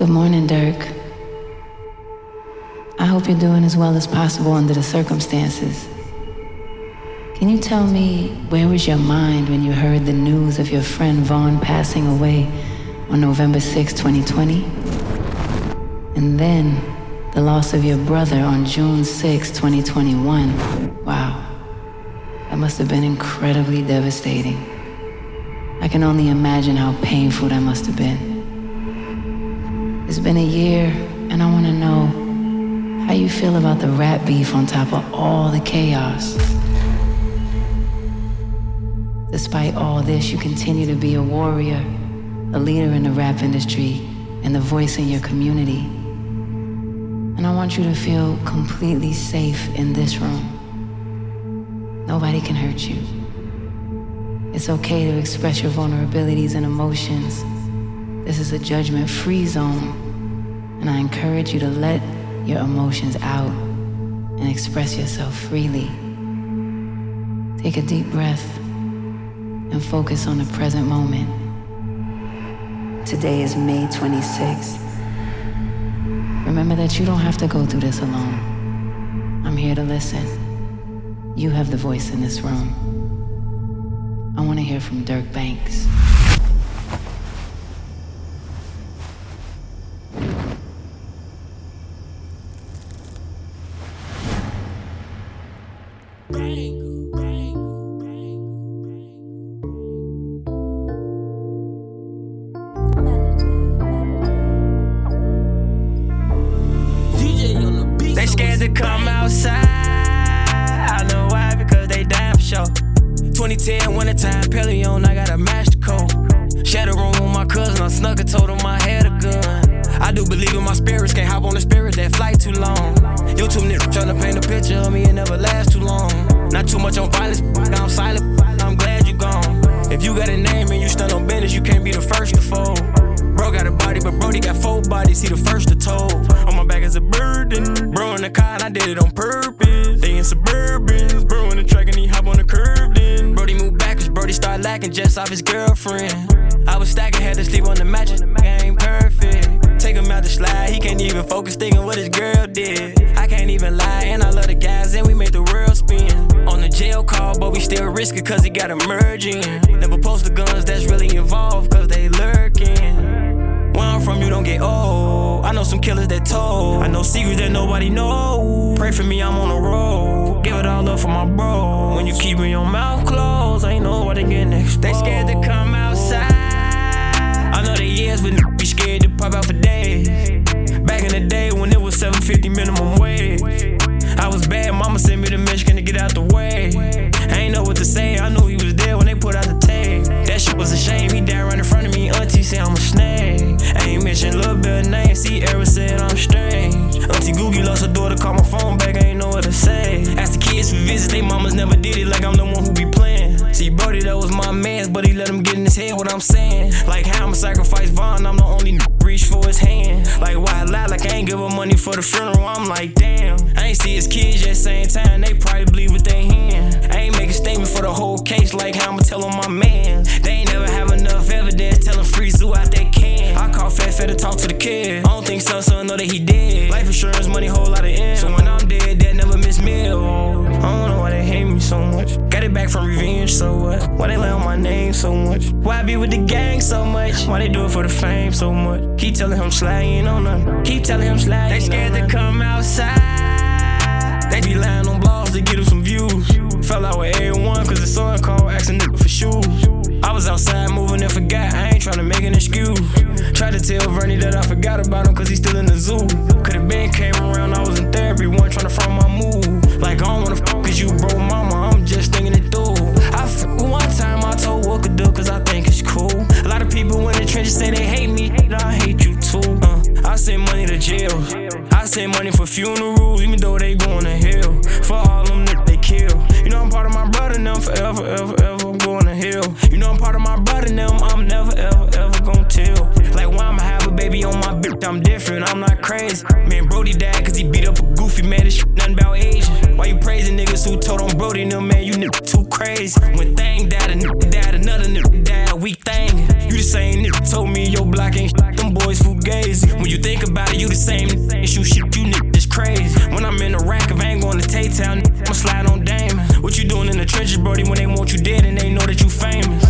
Good morning, Dirk. I hope you're doing as well as possible under the circumstances. Can you tell me where was your mind when you heard the news of your friend Vaughn passing away on November 6, 2020? And then the loss of your brother on June 6, 2021. Wow. That must have been incredibly devastating. I can only imagine how painful that must have been. It's been a year, and I want to know how you feel about the rap beef on top of all the chaos. Despite all this, you continue to be a warrior, a leader in the rap industry, and a voice in your community. And I want you to feel completely safe in this room. Nobody can hurt you. It's okay to express your vulnerabilities and emotions. This is a judgment-free zone, and I encourage you to let your emotions out and express yourself freely. Take a deep breath and focus on the present moment. Today is May 26th. Remember that you don't have to go through this alone. I'm here to listen. You have the voice in this room. I want to hear from Dirk Banks. They scared to come outside. I know why, because they damn sure. 2010 wintertime, Pelion, I got a master code. Shared a room with my cousin, I snuck and told him I had a gun. I do believe in my spirits, can't hop on the spirit, that flight too long. YouTube niggas tryna paint a picture of me, it never lasts too long. Not too much on violence, I'm silent, I'm glad you gone. If you got a name and you stand on business, you can't be the first to fold. Bro got a body, but Brody got 4 bodies, he the first to told. On my back is a burden, bro in the car and I did it on purpose. They in Suburbans, bro in the track and he hop on the curb then. Brody moved backwards, Brody started lacking just off his girlfriend. I was stacking, had to sleep on the mattress, ain't perfect. Take him out the slide, he can't even focus thinking what his girl did. I can't even lie, and I love the guys, and we made the world spin. On the jail call, but we still risk it cause it got emerging. Never post the guns that's really involved cause they lurking. Where I'm from, you don't get old. I know some killers that told. I know secrets that nobody knows. Pray for me, I'm on the road. Give it all up for my bro. When you keepin' your mouth closed, ain't nobody getting exposed. They scared to come outside. I know they years, but be scared to pop out for days. Back in the day when it was $7.50 minimum wage, I was bad, mama sent me to Michigan to get out the way. I ain't know what to say, I knew he was there when they put out the tape. That shit was a shame, he died right in front of me, auntie said I'm a snake. I ain't mention Lil' Bill name, see Eric said I'm strange. Auntie Googie lost her daughter, call my phone back, I ain't know what to say. Asked the kids for visits, they mamas never did it like I'm the one who be playing. See Brody, that was my mans, but he let him get in his head what I'm saying. Like how I'ma sacrifice Vaughn, I'm the only reach for his hand. Like why I lie, like I ain't give her money for the funeral, I'm like damn. I ain't see his kids yet, same time, they probably bleed with their hand. I ain't make a statement for the whole case, like how I'ma tell on my man. They ain't never have enough evidence, tell him free zoo out they can. I call Fat to talk to the kid, I don't think son know that he dead. Life insurance money, whole lot of M. So when I'm dead, dad never miss meal. I don't know why they hate me so much. Got it back from revenge, so what? Why they lay on my name so much? Why I be with the gang so much? Why they do it for the fame so much? Keep telling him slide, ain't on nothing. Keep telling him slide, they scared to come outside. They be lying on blogs to get him some views. Fell out with everyone cause the son called asking nigga for shoes. I was outside moving and forgot, I ain't tryna make an excuse. Tried to tell Vernie that I forgot about him cause he's still in the zoo. Could've been came around, I was in therapy, one tryna front my move. Like I don't wanna f cause you broke mama, I'm just thinking it through. I f one time, I told what could do cause I think it's cool. A lot of people in the trenches say they hate me, I hate you too. I send money to jail, I send money for funerals, even though they going to hell. For all them niggas they kill. You know I'm part of my brother now, forever, ever, ever, I'm going to hell. You know I'm part of my brother now, I'm never, ever, ever gonna tell. Like why I'ma have a baby on my bitch, I'm different, I'm not crazy. Man, Brody died cause he beat up a goofy man, this shit nothing about Asian. Why you praising niggas who told on Brody, no man, you niggas too crazy. When thing died, a nigga died, another nigga died, weak thing. You the same nigga told me your block ain't shit. them boys fugazi. When you think about it, you the same shoot shit, you niggas is crazy. When I'm in the rack, if I ain't going to Tay-Town, I'ma slide on Damon. What you doing in the trenches, brody, when they want you dead and they know that you famous?